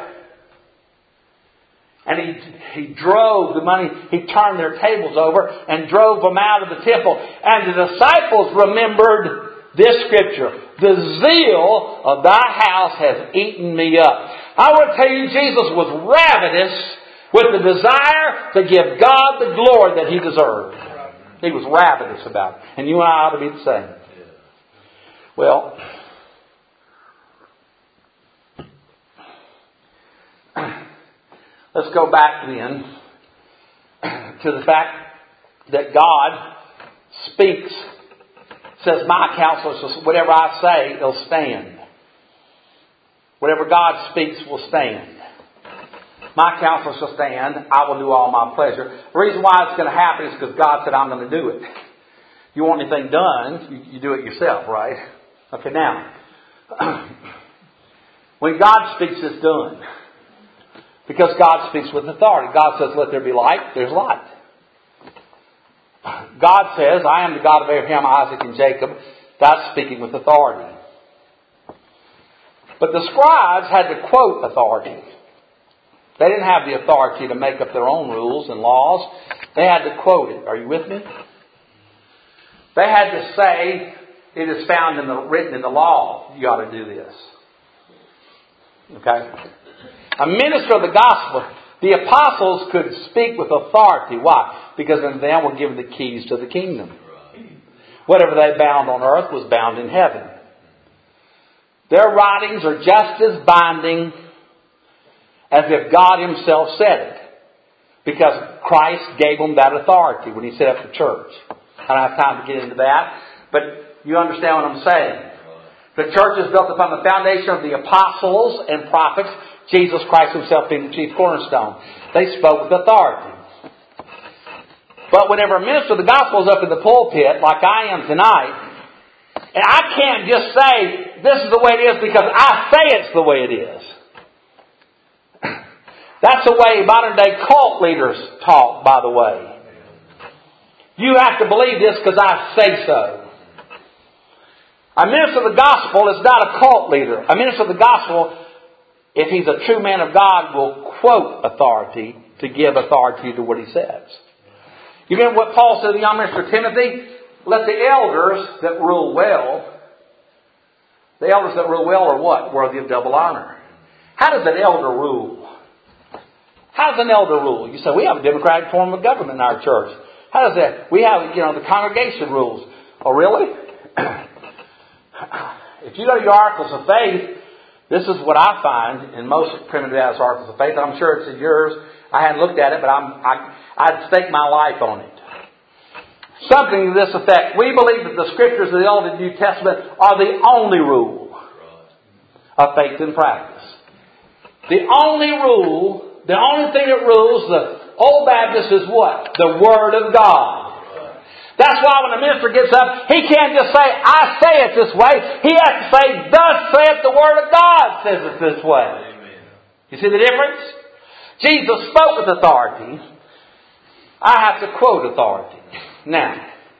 And he he drove the money, he turned their tables over and drove them out of the temple. And the disciples remembered this scripture. The zeal of thy house has eaten me up. I want to tell you, Jesus was ravenous with the desire to give God the glory that He deserved. He was ravenous about it. And you and I ought to be the same. Well, let's go back then to the fact that God speaks, says, my counsel, whatever I say, it'll stand. Whatever God speaks will stand. My counsel shall stand. I will do all my pleasure. The reason why it's going to happen is because God said, I'm going to do it. You want anything done, you, you do it yourself, right? Okay, now, when God speaks, it's done. Because God speaks with authority. God says, let there be light. There's light. God says, I am the God of Abraham, Isaac, and Jacob. That's speaking with authority. But the scribes had to quote authority. They didn't have the authority to make up their own rules and laws. They had to quote it. Are you with me? They had to say, it is found in the written in the law. You ought to do this. Okay? A minister of the gospel, the apostles could speak with authority. Why? Because in them were given the keys to the kingdom. Whatever they bound on earth was bound in heaven. Their writings are just as binding as if God Himself said it. Because Christ gave them that authority when He set up the church. I don't have time to get into that, but you understand what I'm saying. The church is built upon the foundation of the apostles and prophets, Jesus Christ Himself being the chief cornerstone. They spoke with authority. But whenever a minister of the gospel is up in the pulpit, like I am tonight, and I can't just say, this is the way it is because I say it's the way it is. That's the way modern day cult leaders talk, by the way. You have to believe this because I say so. A minister of the gospel is not a cult leader. A minister of the gospel, if he's a true man of God, will quote authority to give authority to what he says. You remember what Paul said to the young minister Timothy? Let the elders that rule well, the elders that rule well are what? Worthy of double honor. How does an elder rule? How does an elder rule? You say, we have a democratic form of government in our church. How does that? We have, you know, the congregation rules. Oh, really? If you go to your articles of faith, this is what I find in most Primitive Baptist articles of faith. I'm sure it's in yours. I hadn't looked at it, but I'm, I, I'd stake my life on it. Something to this effect. We believe that the Scriptures of the Old and New Testament are the only rule of faith and practice. The only rule... The only thing that rules the Old Baptist is what? The Word of God. That's why when a minister gets up, he can't just say, I say it this way. He has to say, thus saith the Word of God says it this way. Amen. You see the difference? Jesus spoke with authority. I have to quote authority. Now,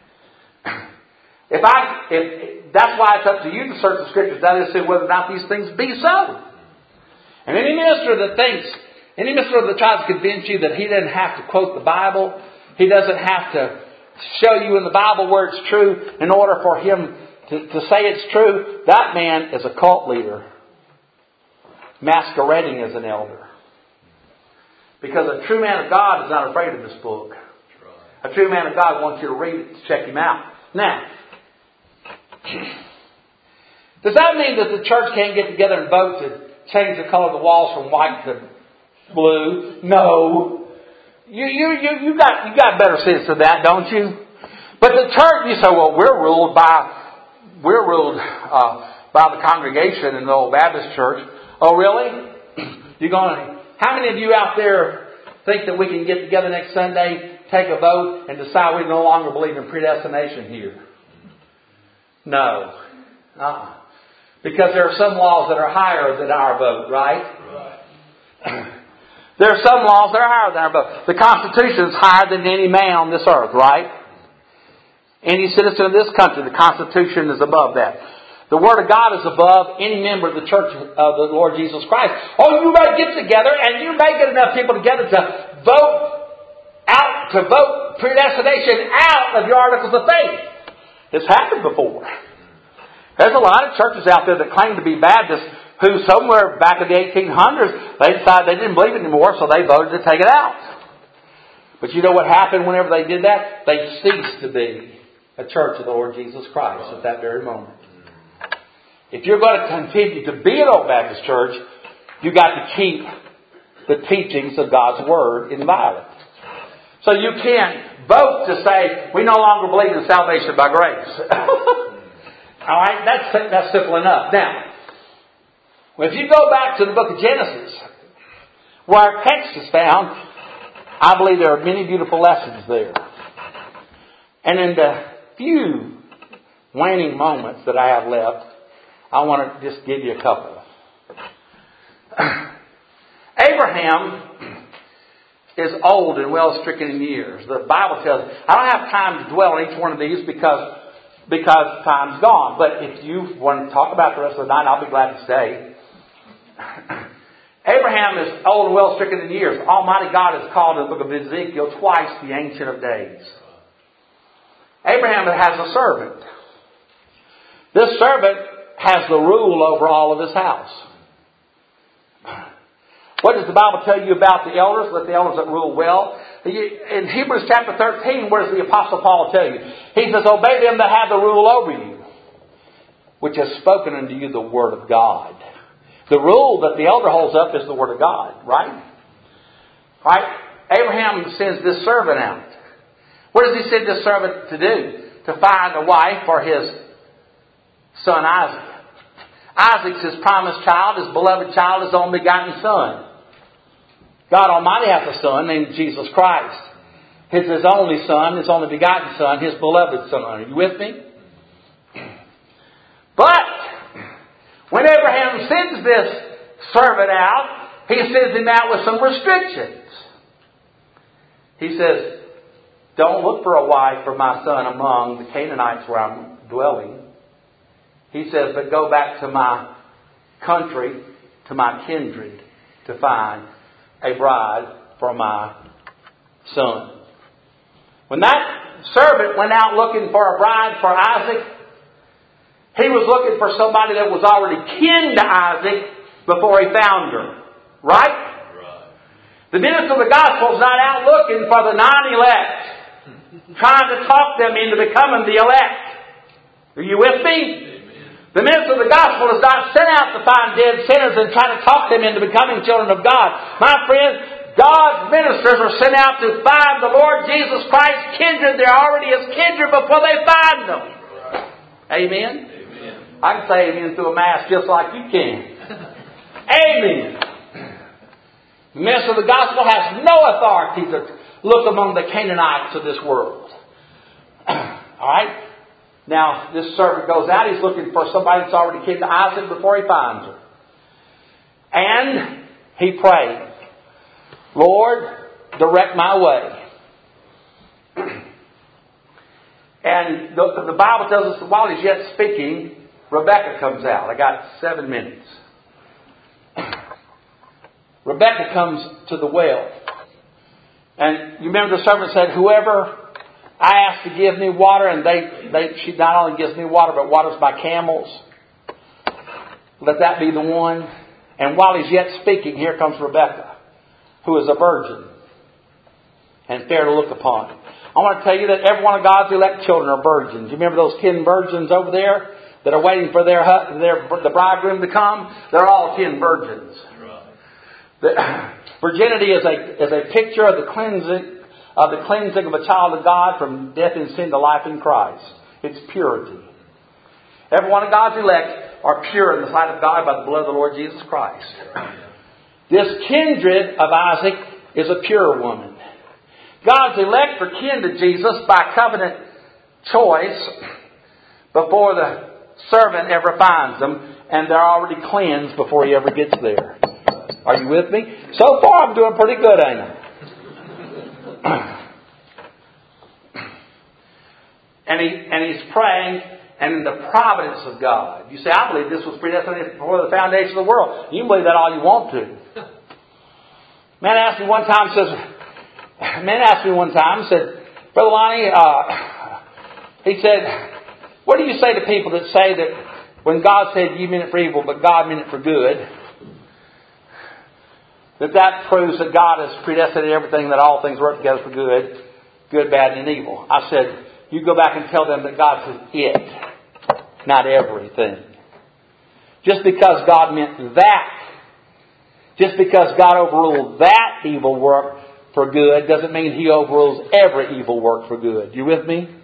if I, if that's why it's up to you to search the Scriptures, that is to see whether or not these things be so. And any minister that thinks, any minister that tries to convince you that he doesn't have to quote the Bible, he doesn't have to show you in the Bible where it's true in order for him to, to say it's true, that man is a cult leader masquerading as an elder. Because a true man of God is not afraid of this book. A true man of God wants you to read it to check him out. Now, does that mean that the church can't get together and vote to change the color of the walls from white to blue? No. You you you you got you got better sense of that, don't you? But the church, you say, well, we're ruled by we're ruled uh, by the congregation in the Old Baptist Church. Oh, really? You're going? How many of you out there think that we can get together next Sunday, take a vote, and decide we no longer believe in predestination here? No. Uh-uh. Because there are some laws that are higher than our vote, right? Right. There are some laws that are higher than our vote. The Constitution is higher than any man on this earth, right? Any citizen of this country, the Constitution is above that. The Word of God is above any member of the Church of the Lord Jesus Christ. Oh, you may get together and you may get enough people together to vote out, to vote predestination out of your articles of faith. It's happened before. There's a lot of churches out there that claim to be Baptists who somewhere back in the eighteen hundreds, they decided they didn't believe it anymore, so they voted to take it out. But you know what happened whenever they did that? They ceased to be a church of the Lord Jesus Christ at that very moment. If you're going to continue to be an Old Baptist church, you've got to keep the teachings of God's Word inviolate. So you can't vote to say, we no longer believe in salvation by grace. All right, that's, that's simple enough. Now, well, if you go back to the book of Genesis, where our text is found, I believe there are many beautiful lessons there. And in the few waning moments that I have left, I want to just give you a couple. Abraham is old and well stricken in years. The Bible tells us, I don't have time to dwell on each one of these because, because time's gone. But if you want to talk about the rest of the night, I'll be glad to stay. Abraham is old and well stricken in years. Almighty God is called in the book of Ezekiel twice the Ancient of Days. Abraham has a servant. This servant has the rule over all of his house. What does the Bible tell you about the elders? Let the elders that rule well. In Hebrews chapter thirteen, what does the Apostle Paul tell you? He says, obey them that have the rule over you, which has spoken unto you the Word of God. The rule that the elder holds up is the Word of God, right? Right? Abraham sends this servant out. What does he send this servant to do? To find a wife for his son Isaac. Isaac's his promised child, his beloved child, his only begotten son. God Almighty has a son named Jesus Christ. His his only son, his only begotten son, his beloved son. Are you with me? But when Abraham sends this servant out, he he sends him out with some restrictions. He says, don't look for a wife for my son among the Canaanites where I'm dwelling. He says, but go back to my country, to my kindred, to find a bride for my son. When that servant went out looking for a bride for Isaac, he was looking for somebody that was already kin to Isaac before he found her. Right? Right. The minister of the gospel is not out looking for the non-elect, trying to talk them into becoming the elect. Are you with me? Amen. The minister of the gospel is not sent out to find dead sinners and try to talk them into becoming children of God. My friends, God's ministers are sent out to find the Lord Jesus Christ kindred. They're already His kindred before they find them. Right. Amen? Amen? I can say amen through a mask just like you can. Amen. The minister of the gospel has no authority to look among the Canaanites of this world. Alright? Now, this servant goes out. He's looking for somebody that's already kin to Isaac before he finds her. And he prayed, Lord, direct my way. And the, the Bible tells us that while he's yet speaking, Rebecca comes out. I got seven minutes. Rebecca comes to the well. And you remember the servant said, whoever I ask to give me water, and they, they, she not only gives me water, but waters my camels. Let that be the one. And while he's yet speaking, here comes Rebecca, who is a virgin and fair to look upon. I want to tell you that every one of God's elect children are virgins. You remember those kin virgins over there that are waiting for their, their the bridegroom to come? They're all kin virgins. The, virginity is a is a picture of the cleansing of the cleansing of a child of God from death and sin to life in Christ. It's purity. Every one of God's elect are pure in the sight of God by the blood of the Lord Jesus Christ. This kindred of Isaac is a pure woman. God's elect are kin to Jesus by covenant choice before the servant ever finds them, and they're already cleansed before he ever gets there. Are you with me? So far I'm doing pretty good, ain't I? and he and he's praying, and in the providence of God. You say, I believe this was predestinated before the foundation of the world. You can believe that all you want to. Man asked me one time, says, man asked me one time, said, Brother Lonnie, uh, he said, what do you say to people that say that when God said you meant it for evil, but God meant it for good, that that proves that God has predestinated everything, that all things work together for good, good, bad, and evil? I said, you go back and tell them that God says it, not everything. Just because God meant that, just because God overruled that evil work for good, doesn't mean He overrules every evil work for good. You with me?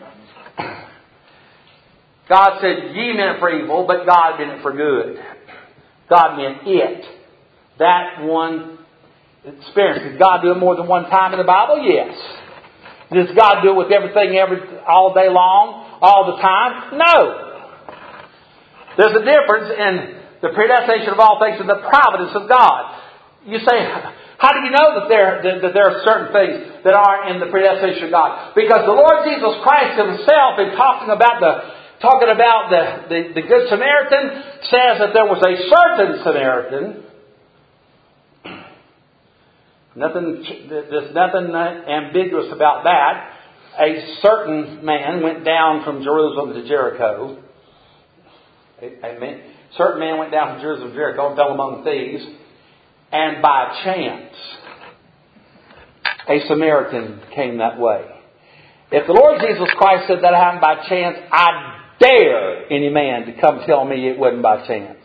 God said, ye meant it for evil, but God meant it for good. God meant it. That one experience. Did God do it more than one time in the Bible? Yes. Does God do it with everything every all day long, all the time? No. There's a difference in the predestination of all things and the providence of God. You say, how do you know that there, that there are certain things that are in the predestination of God? Because the Lord Jesus Christ Himself, in talking about the talking about the, the, the Good Samaritan, says that there was a certain Samaritan. Nothing, there's nothing ambiguous about that. A certain man went down from Jerusalem to Jericho. A man, certain man went down from Jerusalem to Jericho and fell among thieves. And by chance, a Samaritan came that way. If the Lord Jesus Christ said that happened by chance, I dare any man to come tell me it wasn't by chance.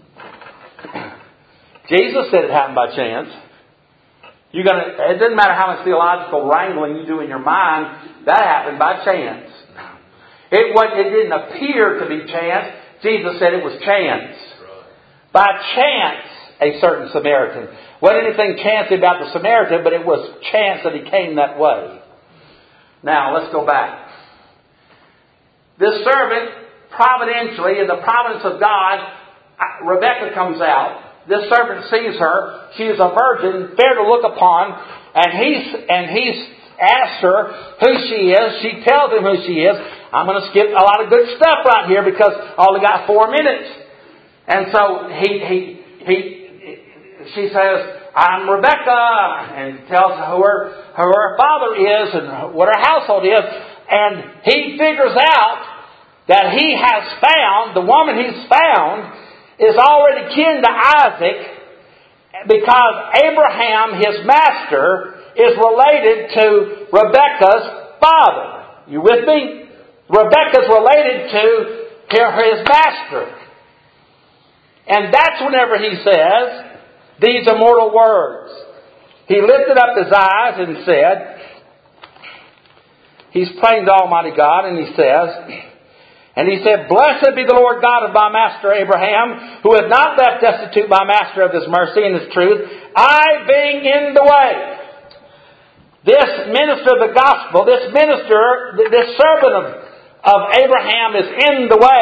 Jesus said it happened by chance. You're gonna, it doesn't matter how much theological wrangling you do in your mind, that happened by chance. It, was, it didn't appear to be chance. Jesus said it was chance. By chance, a certain Samaritan. Wasn't anything chancy about the Samaritan, but it was chance that he came that way. Now, let's go back. This servant, providentially, in the providence of God, Rebecca comes out. this servant sees her. She is a virgin, fair to look upon. And he's, and he's asked her who she is. She tells him who she is. I'm going to skip a lot of good stuff right here because I only got four minutes. And so he, he, he, she says, I'm Rebecca, and tells her who her, who her father is and what her household is. And he figures out that he has found, the woman he's found, is already kin to Isaac because Abraham, his master, is related to Rebekah's father. You with me? Rebekah's related to his master. And that's whenever he says these immortal words. He lifted up his eyes and said, he's praying to Almighty God, and he says, and he said, Blessed be the Lord God of my master Abraham, who hath not left destitute my master of his mercy and his truth, I being in the way. This minister of the gospel, this minister, this servant of, of Abraham is in the way.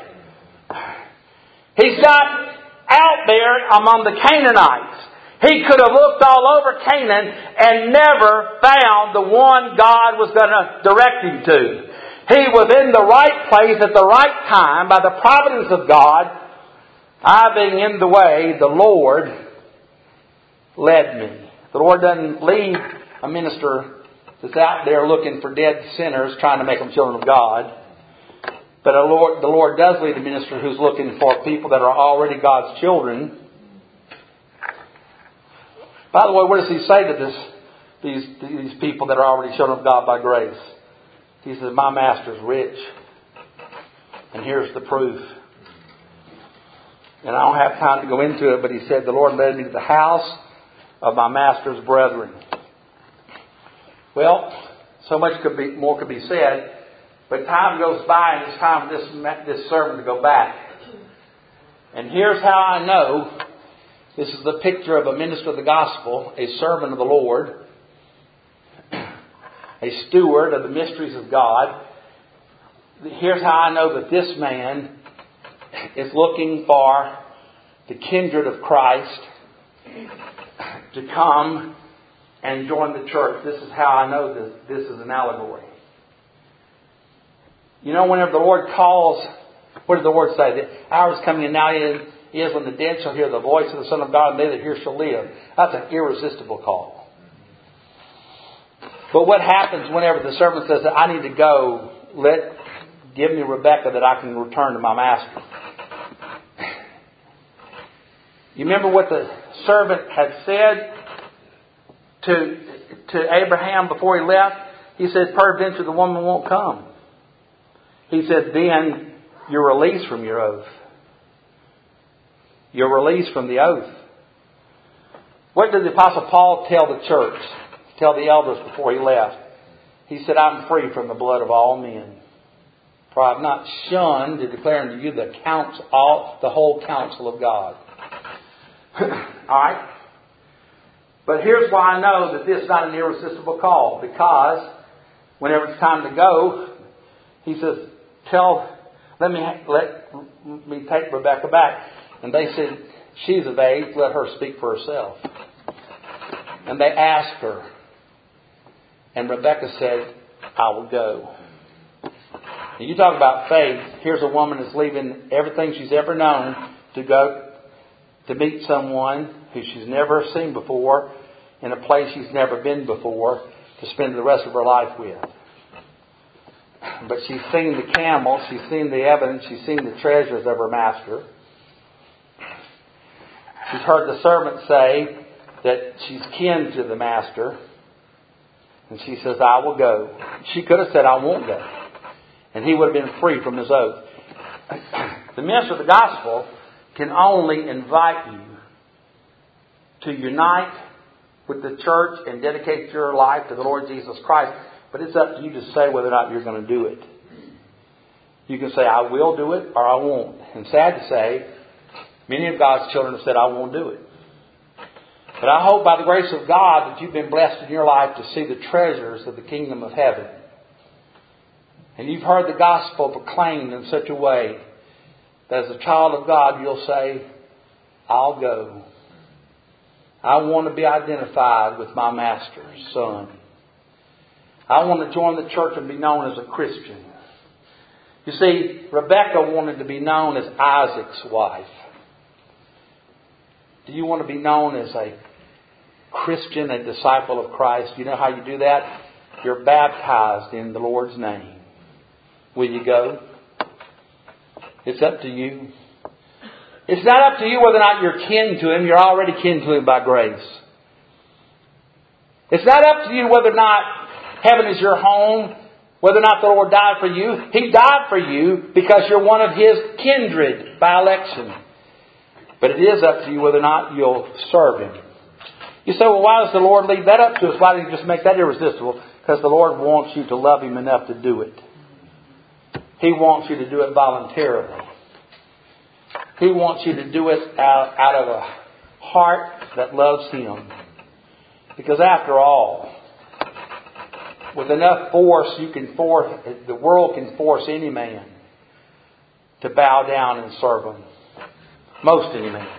He's not out there among the Canaanites. He could have looked all over Canaan and never found the one God was going to direct him to. He was in the right place at the right time by the providence of God. I being in the way, the Lord led me. The Lord doesn't lead a minister that's out there looking for dead sinners trying to make them children of God. But the Lord, the Lord does lead a minister who's looking for people that are already God's children. By the way, what does he say to this, these, these people that are already children of God by grace? He says, my master's rich. And here's the proof. And I don't have time to go into it, but he said, the Lord led me to the house of my master's brethren. Well, so much could be, more could be said. But time goes by and it's time for this, this servant to go back. And here's how I know this is the picture of a minister of the gospel, a servant of the Lord, a steward of the mysteries of God. Here's how I know that this man is looking for the kindred of Christ to come and join the church. This is how I know that this is an allegory. You know, whenever the Lord calls, what does the Lord say? The hour is coming and now is when the dead shall hear the voice of the Son of God, and they that hear shall live. That's an irresistible call. But what happens whenever the servant says, I need to go, let give me Rebecca that I can return to my master? You remember what the servant had said to, to Abraham before he left? He said, peradventure the woman won't come. He said, then you're released from your oath. You're released from the oath. What did the Apostle Paul tell the church, tell the elders before he left? He said, I'm free from the blood of all men. For I have not shunned to declare unto you the counsel, all, the whole counsel of God. Alright? But here's why I know that this is not an irresistible call. Because whenever it's time to go, he says, Tell, let me let me take Rebecca back. And they said, she's of age, let her speak for herself. And they asked her. And Rebecca said, I will go. And you talk about faith. Here's a woman that's leaving everything she's ever known to go to meet someone who she's never seen before in a place she's never been before to spend the rest of her life with. But she's seen the camel, she's seen the evidence, she's seen the treasures of her master. She's heard the servant say that she's kin to the master. And she says, I will go. She could have said, I won't go. And he would have been free from his oath. The minister of the gospel can only invite you to unite with the church and dedicate your life to the Lord Jesus Christ. But it's up to you to say whether or not you're going to do it. You can say, I will do it, or I won't. And sad to say, many of God's children have said, I won't do it. But I hope by the grace of God that you've been blessed in your life to see the treasures of the kingdom of heaven. And you've heard the gospel proclaimed in such a way that as a child of God, you'll say, I'll go. I want to be identified with my Master's son. I want to join the church and be known as a Christian. You see, Rebecca wanted to be known as Isaac's wife. Do you want to be known as a Christian, a disciple of Christ? You know how you do that? You're baptized in the Lord's name. Will you go? It's up to you. It's not up to you whether or not you're kin to Him. You're already kin to Him by grace. It's not up to you whether or not heaven is your home, whether or not the Lord died for you. He died for you because you're one of His kindred by election. But it is up to you whether or not you'll serve Him. You say, well, why does the Lord leave that up to us? Why didn't He just make that irresistible? Because the Lord wants you to love Him enough to do it. He wants you to do it voluntarily. He wants you to do it out, out of a heart that loves Him. Because after all, with enough force, you can force, the world can force any man to bow down and serve Him. Most any man.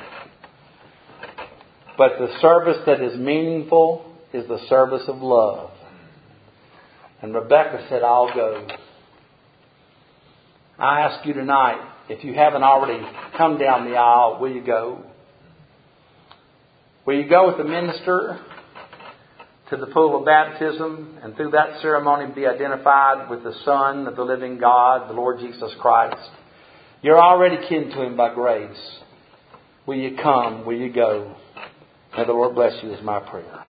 But the service that is meaningful is the service of love. And Rebecca said, I'll go. I ask you tonight, if you haven't already come down the aisle, will you go? Will you go with the minister to the pool of baptism and through that ceremony be identified with the Son of the living God, the Lord Jesus Christ? You're already kin to Him by grace. Will you come? Will you go? May the Lord bless you is my prayer.